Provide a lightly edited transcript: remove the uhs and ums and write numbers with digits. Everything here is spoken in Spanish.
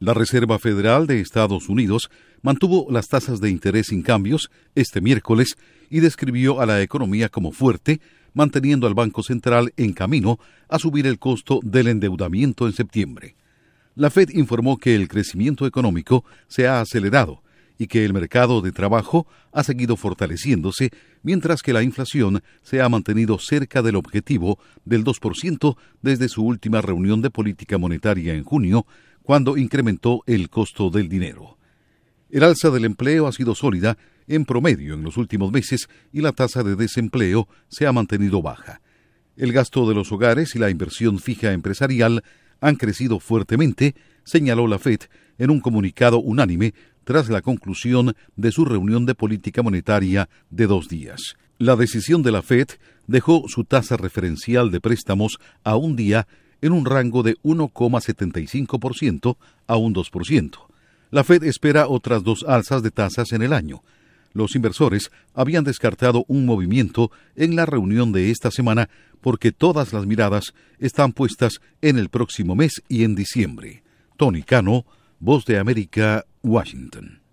La Reserva Federal de Estados Unidos mantuvo las tasas de interés sin cambios este miércoles y describió a la economía como fuerte, manteniendo al Banco Central en camino a subir el costo del endeudamiento en septiembre. La Fed informó que el crecimiento económico se ha acelerado y que el mercado de trabajo ha seguido fortaleciéndose, mientras que la inflación se ha mantenido cerca del objetivo del 2% desde su última reunión de política monetaria en junio, cuando incrementó el costo del dinero. El alza del empleo ha sido sólida en promedio en los últimos meses y la tasa de desempleo se ha mantenido baja. El gasto de los hogares y la inversión fija empresarial han crecido fuertemente, señaló la Fed en un comunicado unánime tras la conclusión de su reunión de política monetaria de 2 días. La decisión de la Fed dejó su tasa referencial de préstamos a un día en un rango de 1,75% a un 2%. La Fed espera otras 2 alzas de tasas en el año. Los inversores habían descartado un movimiento en la reunión de esta semana porque todas las miradas están puestas en el próximo mes y en diciembre. Tony Cano, Voz de América, Washington.